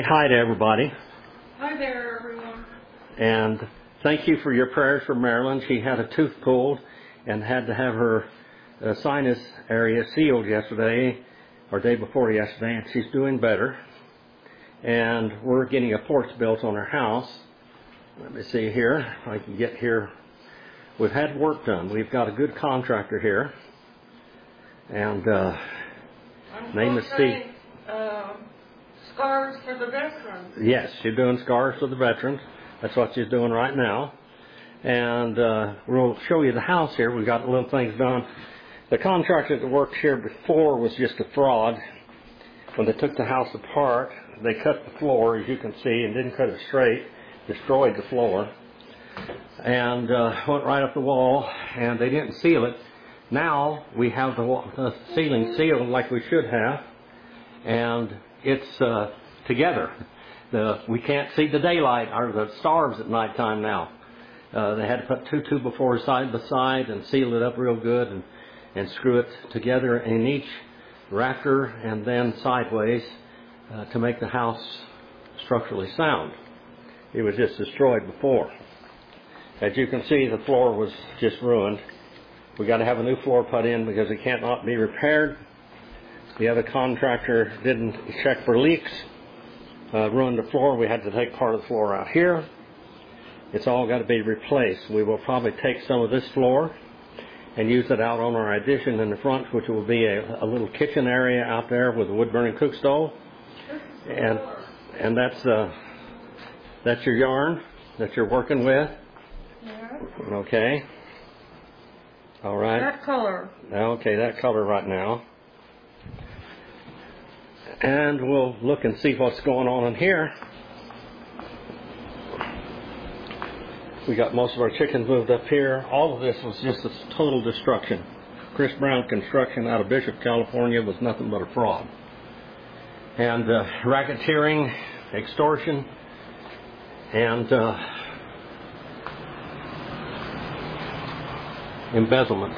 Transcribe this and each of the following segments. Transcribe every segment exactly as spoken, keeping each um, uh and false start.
Hi to everybody. Hi there, everyone. And thank you for your prayers for Marilyn. She had a tooth pulled and had to have her uh, sinus area sealed yesterday or day before yesterday, and she's doing better. And we're getting a porch built on her house. Let me see here if I can get here. We've had work done. We've got a good contractor here. And uh, I'm name is Steve. Uh, scars for the veterans. Yes, she's doing scars for the veterans. That's what she's doing right now. And uh, we'll show you the house here. We've got little things done. The contractor that worked here before was just a fraud. When they took the house apart, they cut the floor, as you can see, and didn't cut it straight. Destroyed the floor. And uh, went right up the wall, and they didn't seal it. Now we have the, wall, the ceiling sealed like we should have. And it's uh, together. The, we can't see the daylight or the stars at nighttime now. Uh, they had to put two two before side by side and seal it up real good and, and screw it together in each rafter and then sideways uh, to make the house structurally sound. It was just destroyed before. As you can see, the floor was just ruined. We got to have a new floor put in because it can't not be repaired. The other contractor didn't check for leaks, uh, ruined the floor. We had to take part of the floor out here. It's all got to be replaced. We will probably take some of this floor and use it out on our addition in the front, which will be a, a little kitchen area out there with a wood-burning cook stove. And and that's uh, that's your yarn that you're working with. Yeah. Okay. All right. That color. Okay, that color right now. And we'll look and see what's going on in here. We got most of our chickens moved up here. All of this was just a total destruction. Chris Brown Construction out of Bishop, California was nothing but a fraud. And uh, racketeering, extortion, and uh, embezzlement.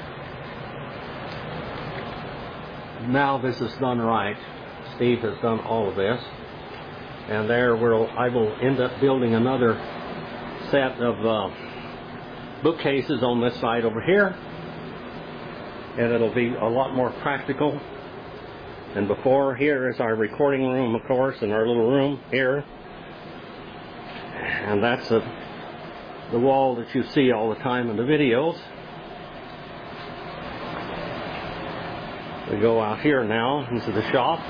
Now this is done right. Steve has done all of this, and there we'll, I will end up building another set of uh, bookcases on this side over here, and it'll be a lot more practical. And before, here is our recording room, of course, and our little room here, and that's the, the wall that you see all the time in the videos. We go out here now into the shop.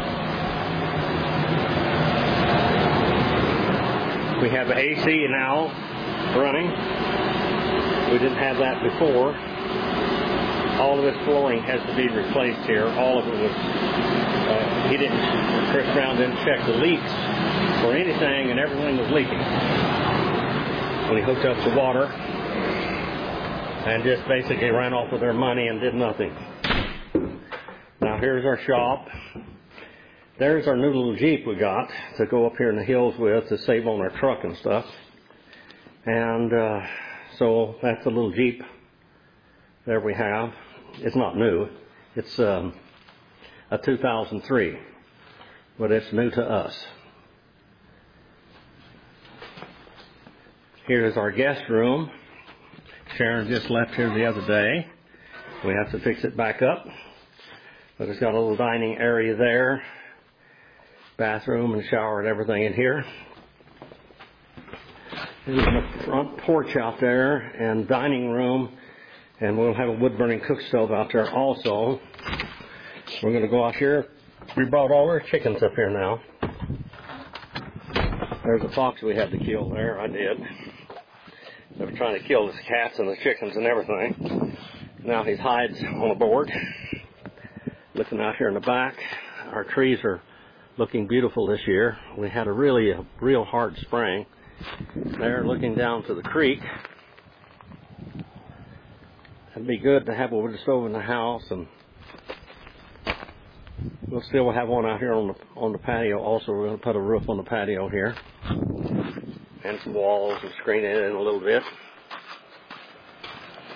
We have A C now running. We didn't have that before. All of this flooring has to be replaced here. All of it was, uh, he didn't, Chris Brown didn't check the leaks or anything, and everything was leaking. When he hooked up the water and just basically ran off with their money and did nothing. Now here's our shop. There's our new little Jeep we got to go up here in the hills with to save on our truck and stuff. And uh, so that's a little Jeep there we have. It's not new. It's um, a two thousand three, but it's new to us. Here's our guest room. Sharon just left here the other day. We have to fix it back up. But it's got a little dining area there, bathroom and shower and everything in here. There's a front porch out there and dining room, and we'll have a wood-burning cook stove out there also. We're going to go out here. We brought all our chickens up here now. There's a fox we had to kill there. I did. They were trying to kill the cats and the chickens and everything. Now he hides on a board. Looking out here in the back, our trees are looking beautiful this year. We had a really, a real hard spring. There, looking down to the creek. It'd be good to have a wood stove in the house, and we'll still have one out here on the on the patio. Also, we're going to put a roof on the patio here, and some walls and screen it in a little bit.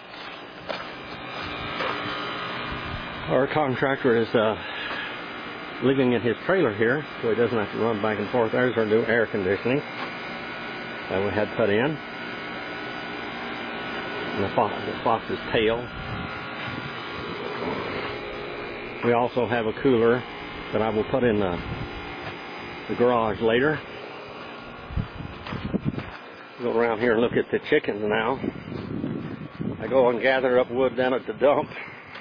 Our contractor is uh, living in his trailer here, so he doesn't have to run back and forth. There's our new air conditioning that we had put in. And the, fox, the fox's tail. We also have a cooler that I will put in the, the garage later. Go around here and look at the chickens now. I go and gather up wood down at the dump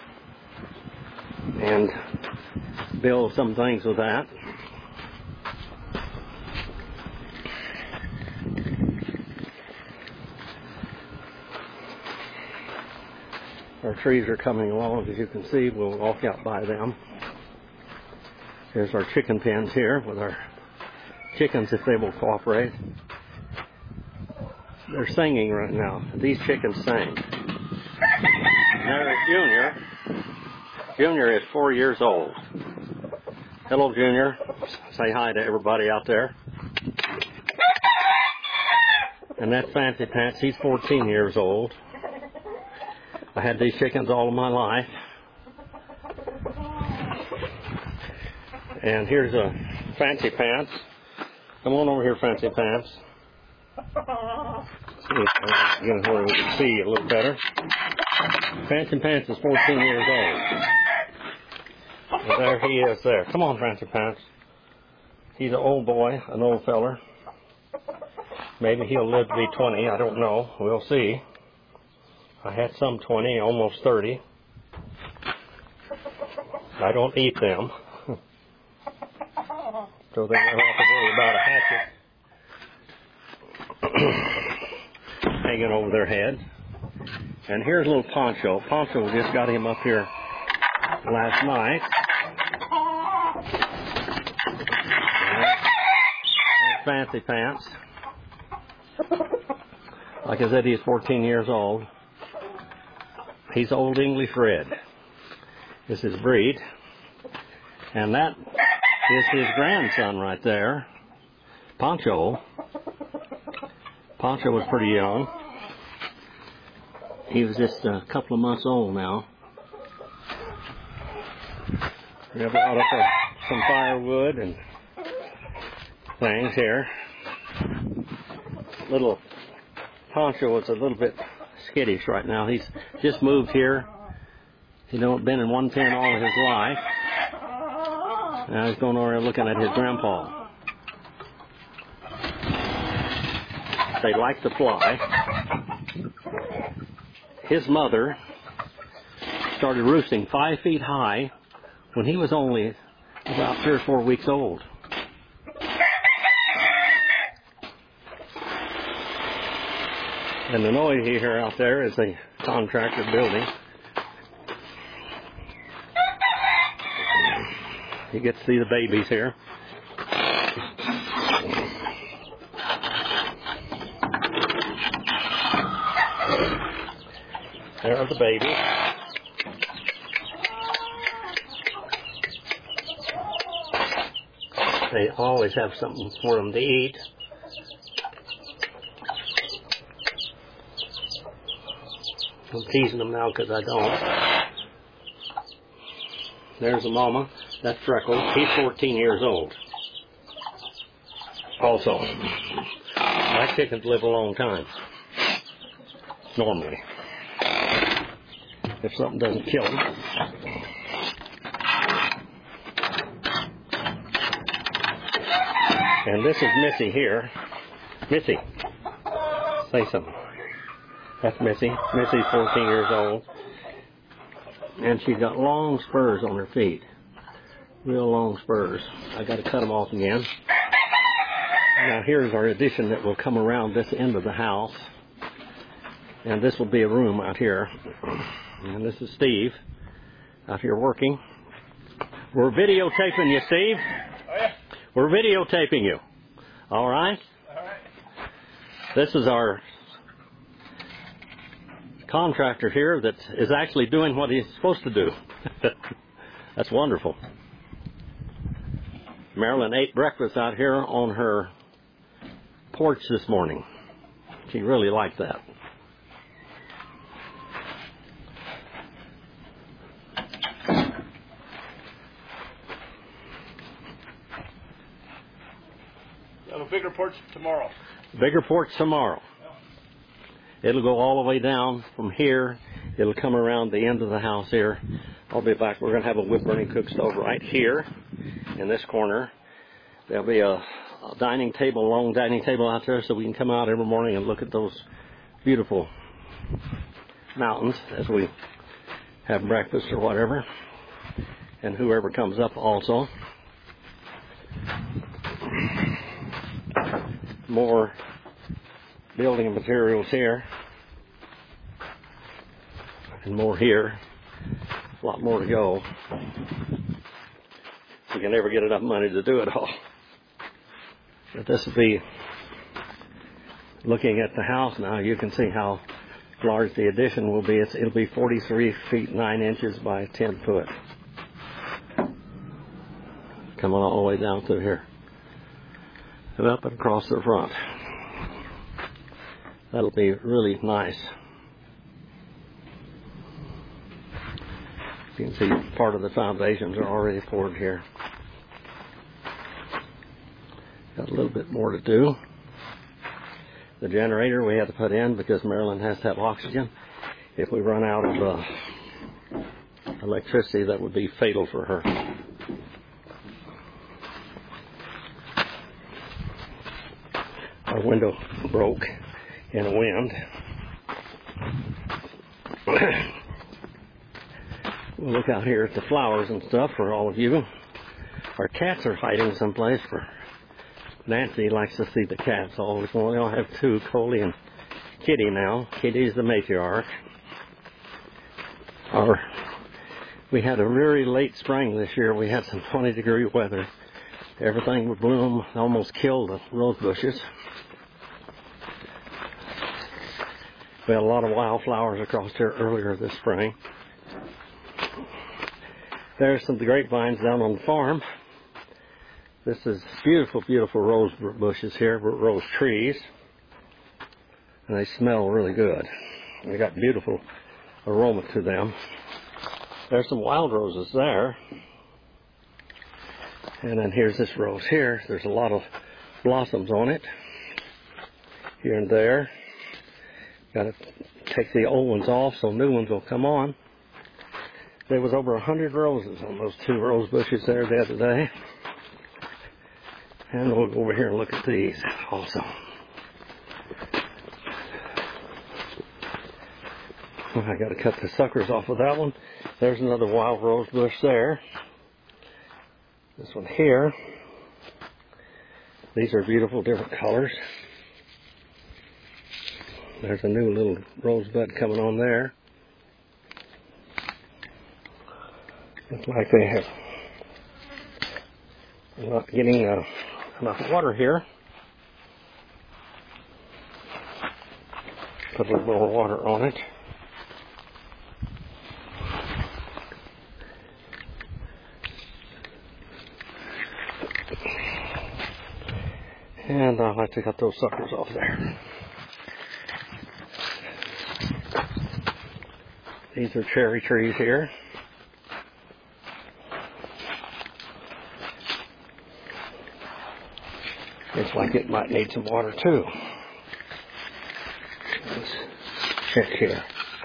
and build some things with that. Our trees are coming along, as you can see. We'll walk out by them. Here's our chicken pens here with our chickens, if they will cooperate. They're singing right now. These chickens sing. There's Junior. Junior is four years old. Hello, Junior. Say hi to everybody out there. And that's Fancy Pants. He's fourteen years old. I had these chickens all of my life. And here's a Fancy Pants. Come on over here, Fancy Pants. Again, where we can see a little better. Fancy Pants is fourteen years old. And there he is there. Come on, Fancy Pants. He's an old boy, an old feller. Maybe he'll live to be twenty, I don't know. We'll see. I had some twenty, almost thirty. I don't eat them. So they don't have to worry about a hatchet hanging over their head. And here's little Poncho. Poncho just got him up here last night. And Fancy Pants. Like I said, he's fourteen years old. He's Old English Red. This is breed. And that is his grandson right there, Poncho. Poncho was pretty young. He was just a couple of months old now. We have brought up a, some firewood and things here. Little Poncho is a little bit skittish right now. He's just moved here. He's been in one pen all of his life. Now he's going over there looking at his grandpa. They like to fly. His mother started roosting five feet high when he was only about three or four weeks old. And the noise you hear out there is the contractor building. You get to see the babies here. There are the babies. They always have something for them to eat. I'm teasing them now because I don't. There's the mama. That's Freckles. He's fourteen years old. Also, my chickens live a long time. Normally. If something doesn't kill them. And this is Missy here. Missy, say something. That's Missy. Missy's fourteen years old. And she's got long spurs on her feet. Real long spurs. I got to cut them off again. Now here's our addition that will come around this end of the house. And this will be a room out here. And this is Steve out here working. We're videotaping you, Steve. Oh, yeah. We're videotaping you. All right? All right. This is our contractor here that is actually doing what he's supposed to do. That's wonderful. Marilyn ate breakfast out here on her porch this morning. She really liked that. So big reports tomorrow. Big reports tomorrow. It'll go all the way down from here. It'll come around the end of the house here. I'll be back. We're going to have a wood-burning cook stove right here in this corner. There'll be a, a dining table, a long dining table out there so we can come out every morning and look at those beautiful mountains as we have breakfast or whatever. And whoever comes up also. More building materials here. And more here. A lot more to go. We can never get enough money to do it all. But this will be, looking at the house now, you can see how large the addition will be. It's, it'll be forty-three feet nine inches by ten foot. Coming all the way down through here. And up and across the front. That'll be really nice. You can see part of the foundations are already poured here. Got a little bit more to do. The generator we had to put in because Marilyn has to have oxygen. If we run out of uh, electricity, that would be fatal for her. Our window broke in a wind. We'll look out here at the flowers and stuff for all of you. Our cats are hiding someplace. For Nancy likes to see the cats always. Well, we all have two, Coley and Kitty now. Kitty's the matriarch. Our, we had a very late spring this year. We had some twenty degree weather. Everything would bloom, almost killed the rose bushes. We had a lot of wildflowers across here earlier this spring. There's some grapevines down on the farm. This is beautiful, beautiful rose bushes here, rose trees. And they smell really good. They got beautiful aroma to them. There's some wild roses there. And then here's this rose here. There's a lot of blossoms on it. Here and there. Got to take the old ones off so new ones will come on. There was over a hundred roses on those two rose bushes there the other day. And we'll go over here and look at these also. I got to cut the suckers off of that one. There's another wild rose bush there. This one here. These are beautiful, different colors. There's a new little rosebud coming on there. Looks like they have not getting uh, enough water here. Put a little more water on it. And I'll have to cut those suckers off there. These are cherry trees here. Looks like it might need some water too. Let's check here.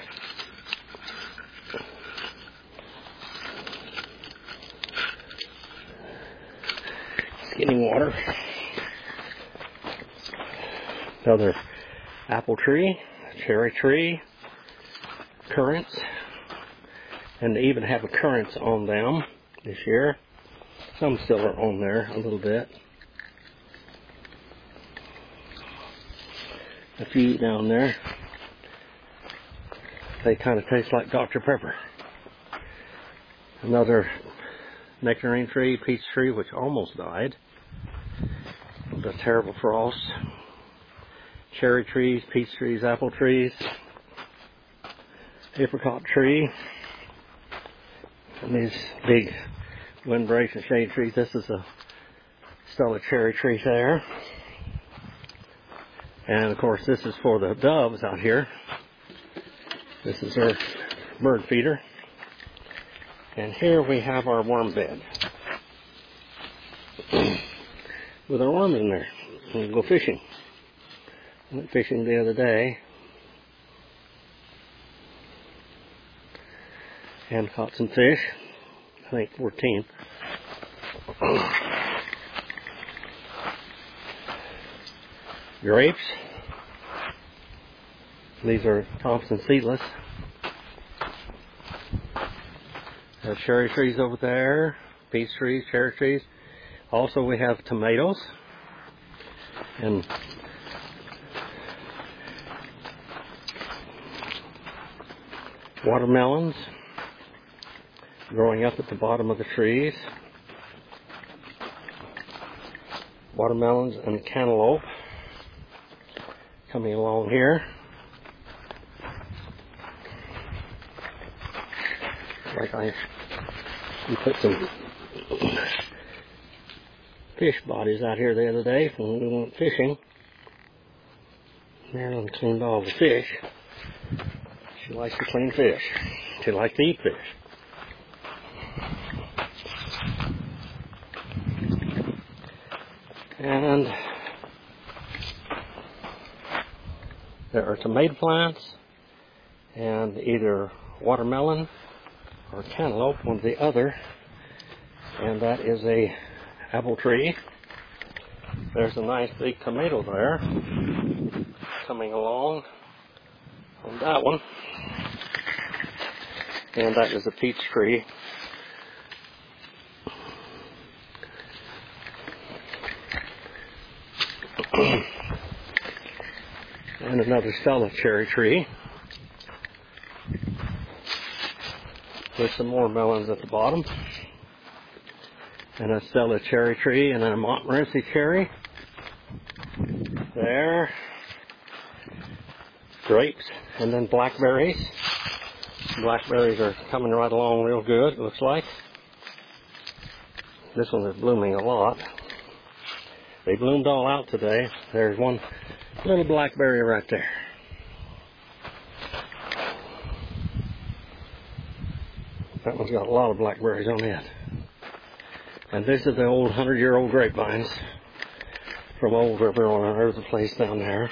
It's getting water. Another apple tree, cherry tree, currants, and they even have a currants on them this year. Some still are on there a little bit. A few down there. They kind of taste like Doctor Pepper. Another nectarine tree, peach tree, which almost died. The terrible frost. Cherry trees, peach trees, apple trees. Apricot tree. And these big windbreaks and shade trees. This is a still a cherry tree there. And of course this is for the doves out here. This is our bird feeder. And here we have our worm bed. With our worm in there. We'll go fishing. Went fishing the other day and caught some fish. I think fourteen. Grapes. These are Thompson seedless. There's cherry trees over there, peach trees, cherry trees. Also, we have tomatoes and watermelons growing up at the bottom of the trees. Watermelons and cantaloupe coming along here. Like I we put some fish bodies out here the other day when we went fishing. Marilyn cleaned all the fish. She likes to clean fish. She likes to eat fish. And there are tomato plants and either watermelon or cantaloupe, one or the other. And that is a apple tree. There's a nice big tomato there coming along on that one. And that is a peach tree. And another Stella cherry tree with some more melons at the bottom. And a Stella cherry tree and then a Montmorency cherry. There. Grapes and then blackberries. Blackberries are coming right along real good, it looks like. This one is blooming a lot. They bloomed all out today. There's one little blackberry right there. That one's got a lot of blackberries on it. And this is the old hundred-year-old grapevines from Old River on our other place down there.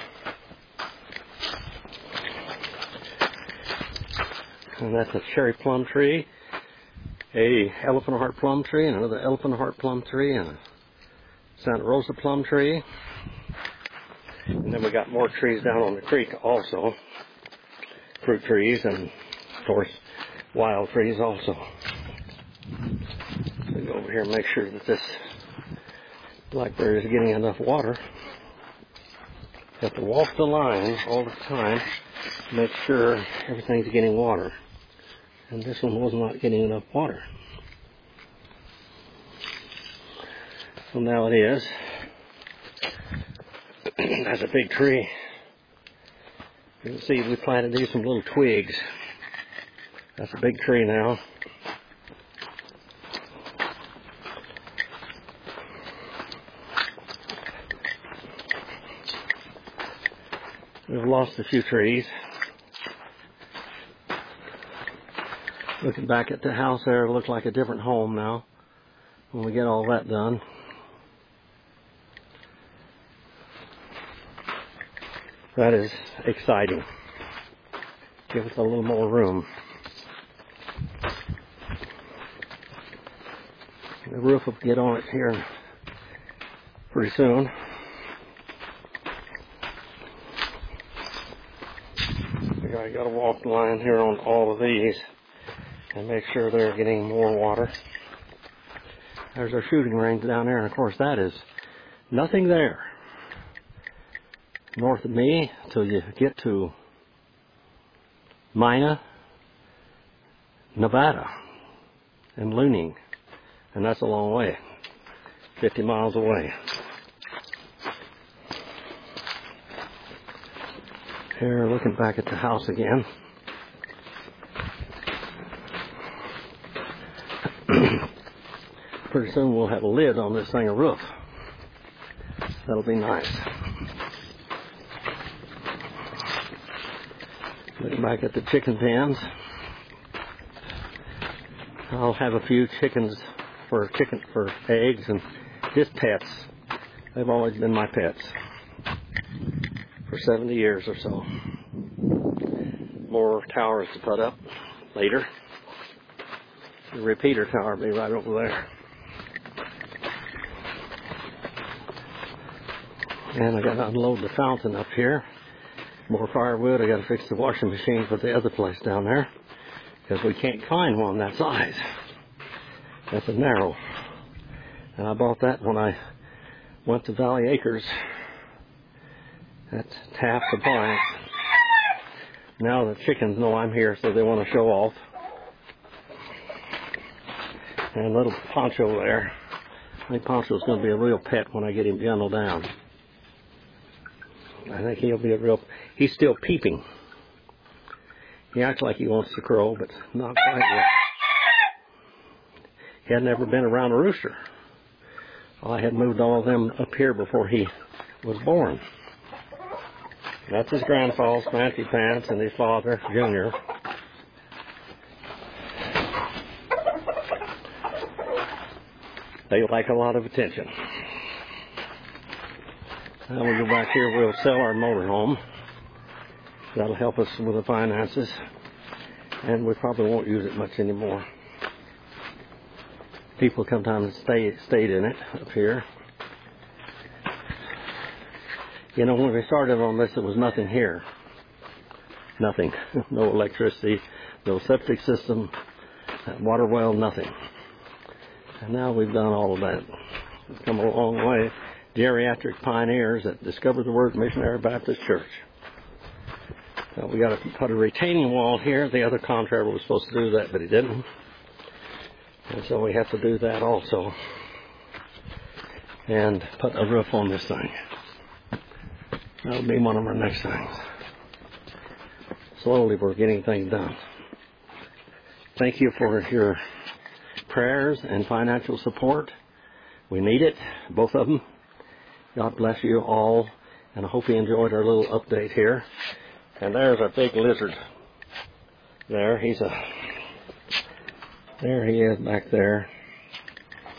And that's a cherry plum tree, a elephant heart plum tree, and another elephant heart plum tree, and a Santa Rosa plum tree. And then we got more trees down on the creek also, fruit trees and, of course, wild trees also. So we go over here and make sure that this blackberry is getting enough water. You have to walk the line all the time to make sure everything's getting water. And this one was not getting enough water. So now it is. That's a big tree. You can see we planted these some little twigs. That's a big tree now. We've lost a few trees. Looking back at the house there, it looks like a different home now when we get all that done. That is exciting. Give us a little more room. The roof will get on it here pretty soon. I got to walk the line here on all of these and make sure they're getting more water. There's our shooting range down there, and of course that is nothing there north of me until you get to Mina, Nevada, and Luning, and that's a long way, fifty miles away. Here, looking back at the house again. Pretty soon we'll have a lid on this thing, a roof. That'll be nice. Looking back at the chicken pens. I'll have a few chickens for chicken for eggs and just pets. They've always been my pets for seventy years or so. More towers to put up later. The repeater tower will be right over there. And I got to unload the fountain up here. More firewood. I got to fix the washing machine for the other place down there, because we can't find one that size. That's a narrow. And I bought that when I went to Valley Acres. That's half the appliance. Now the chickens know I'm here, so they want to show off. And little Poncho there. I think Poncho's going to be a real pet when I get him bundled down. I think he'll be a real... He's still peeping. He acts like he wants to crow, but not quite yet. He had never been around a rooster. I had moved all of them up here before he was born. That's his grandpa's Fancy Pants and his father, Junior. They like a lot of attention. Now we go back here, we'll sell our motorhome. That'll help us with the finances. And we probably won't use it much anymore. People come down and stay, stayed in it up here. You know, when we started on this, there was nothing here. Nothing. No electricity, no septic system, water well, nothing. And now we've done all of that. We've come a long way. Geriatric pioneers that discovered the word Missionary Baptist Church. Now we got to put a retaining wall here. The other contractor was supposed to do that, but he didn't. And so we have to do that also. And put a roof on this thing. That'll be one of our next things. Slowly we're getting things done. Thank you for your prayers and financial support. We need it, both of them. God bless you all, and I hope you enjoyed our little update here. And there's a big lizard. There, he's a, there he is back there.